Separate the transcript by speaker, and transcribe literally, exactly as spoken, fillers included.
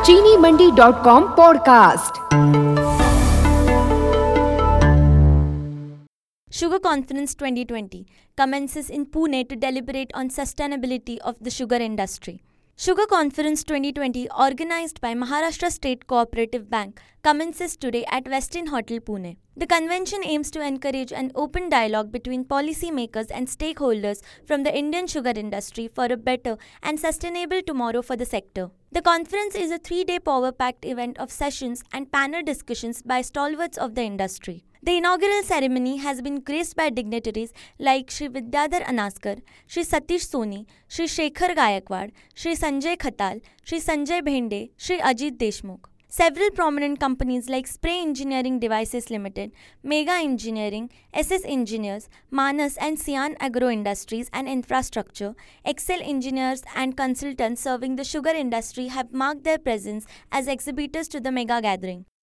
Speaker 1: चीनी Mandi dot com podcast.
Speaker 2: Sugar Conference twenty twenty commences in Pune to deliberate on sustainability of the sugar industry. Sugar Conference twenty twenty, organized by Maharashtra State Cooperative Bank, commences today at Westin Hotel, Pune. The convention aims to encourage an open dialogue between policymakers and stakeholders from the Indian sugar industry for a better and sustainable tomorrow for the sector. The conference is a three-day power-packed event of sessions and panel discussions by stalwarts of the industry. The inaugural ceremony has been graced by dignitaries like Shri Vidyadhar Anaskar, Shri Satish Soni, Shri Shekhar Gayakwad, Shri Sanjay Khatal, Shri Sanjay Bhende, Shri Ajit Deshmukh. Several prominent companies like Spray Engineering Devices Limited, Mega Engineering, S S Engineers, Manas and Sian Agro Industries and Infrastructure, Excel Engineers and consultants serving the sugar industry have marked their presence as exhibitors to the mega gathering.